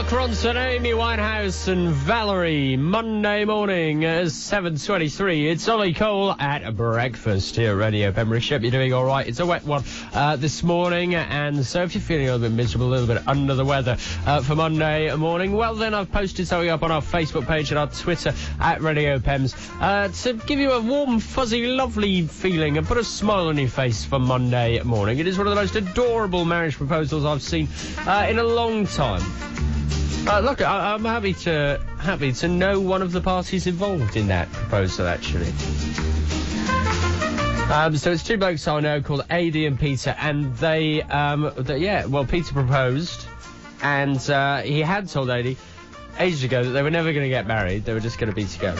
Mark Ronson, Amy Winehouse and Valerie. Monday morning at 7:23. It's Ollie Cole at breakfast here at Radio Pembrokeshire. You're doing all right. It's a wet one this morning, and so if you're feeling a little bit miserable, a little bit under the weather for Monday morning, well then I've posted something up on our Facebook page and our Twitter at Radio Pems to give you a warm, fuzzy, lovely feeling and put a smile on your face for Monday morning. It is one of the most adorable marriage proposals I've seen in a long time. Look, I'm happy to know one of the parties involved in that proposal, actually. So it's two blokes I know called AD and Peter, and Peter proposed, and he had told AD ages ago that they were never going to get married, they were just going to be together.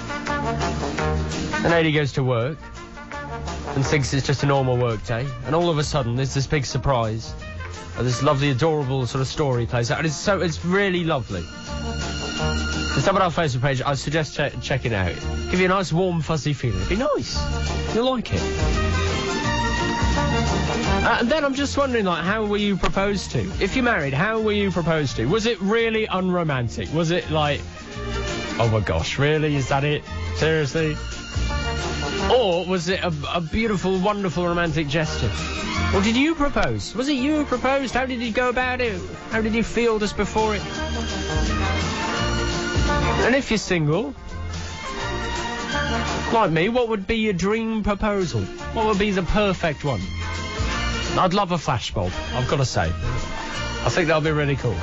And AD goes to work and thinks it's just a normal work day, and all of a sudden there's this big surprise. This lovely, adorable sort of story plays out, and it's really lovely. It's up on our Facebook page. I suggest checking it out. Give you a nice, warm, fuzzy feeling. It'd be nice. You'll like it. And then I'm just wondering, how were you proposed to? If you're married, how were you proposed to? Was it really unromantic? Was it like, oh my gosh, really? Is that it? Seriously? Or was it a beautiful, wonderful, romantic gesture? Or did you propose? Was it you who proposed? How did you go about it? How did you feel just before it? And if you're single, like me, what would be your dream proposal? What would be the perfect one? I'd love a flashbulb, I've got to say. I think that would be really cool.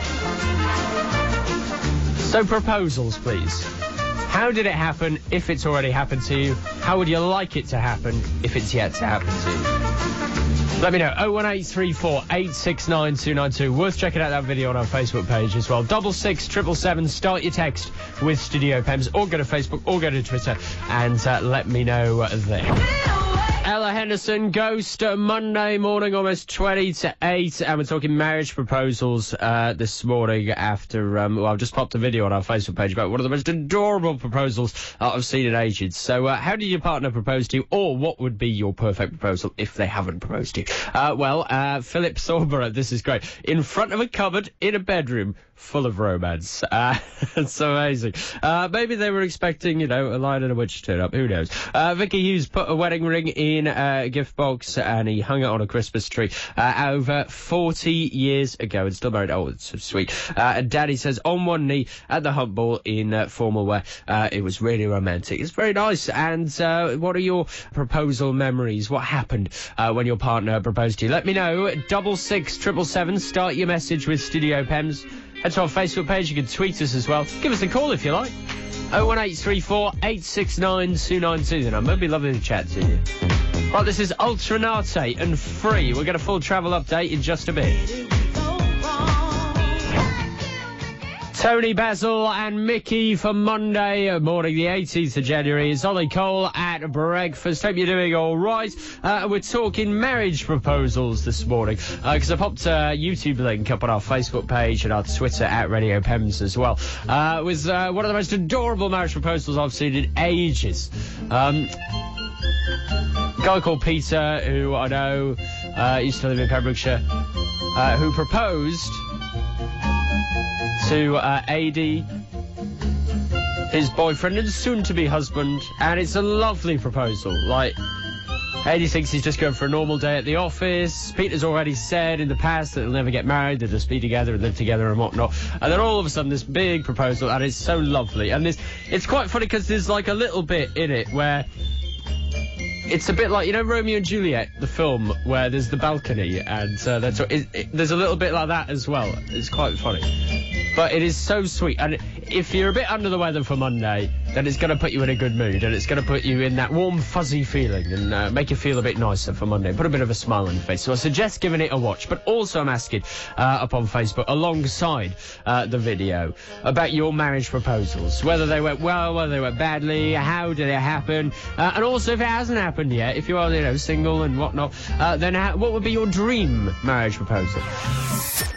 So proposals, please. How did it happen if it's already happened to you? How would you like it to happen if it's yet to happen to you? Let me know. 01834 869 292. Worth checking out that video on our Facebook page as well. 66777. Start your text with Studio Pems, or go to Facebook, or go to Twitter, and let me know there. Ella Henderson, Ghost, Monday morning, almost 20 to 8, and we're talking marriage proposals this morning after, I've just popped a video on our Facebook page about one of the most adorable proposals I've seen in ages. So, how did your partner propose to you, or what would be your perfect proposal if they haven't proposed to you? Philip Thornborough, this is great. In front of a cupboard in a bedroom full of romance. It's amazing. Maybe they were expecting, a lion and a witch to turn up. Who knows? Vicky Hughes put a wedding ring in a gift box and he hung it on a Christmas tree over 40 years ago and still married. Oh, it's so sweet. And Daddy says on one knee at the hump ball in formal wear. It was really romantic. It's very nice. And what are your proposal memories? What happened when your partner proposed to you? Let me know. 66777. Start your message with Studio Pems. Head to our Facebook page. You can tweet us as well. Give us a call if you like. 01834 869 292. The number. It'd be lovely to chat to you. Right, this is Ultranate and Free. We'll get a full travel update in just a bit. Tony Basil and Mickey for Monday morning, the 18th of January. It's Ollie Cole at breakfast. Hope you're doing all right. We're talking marriage proposals this morning because I popped a YouTube link up on our Facebook page and our Twitter at Radio Pems as well. With one of the most adorable marriage proposals I've seen in ages. A guy called Peter, who I know used to live in Pembrokeshire, who proposed to AD, his boyfriend and soon-to-be husband, and it's a lovely proposal. AD thinks he's just going for a normal day at the office. Peter's already said in the past that they'll never get married, they'll just be together and live together and whatnot. And then all of a sudden this big proposal, and it's so lovely. And it's quite funny because there's a little bit in it where it's a bit like, Romeo and Juliet, the film, where there's the balcony, and there's a little bit like that as well. It's quite funny. But it is so sweet. And if you're a bit under the weather for Monday, then it's going to put you in a good mood, and it's going to put you in that warm, fuzzy feeling and make you feel a bit nicer for Monday. Put a bit of a smile on your face. So I suggest giving it a watch. But also I'm asking up on Facebook, alongside the video, about your marriage proposals. Whether they went well, whether they went badly, how did it happen? And also, if it hasn't happened yet, if you are, single and whatnot, then what would be your dream marriage proposal?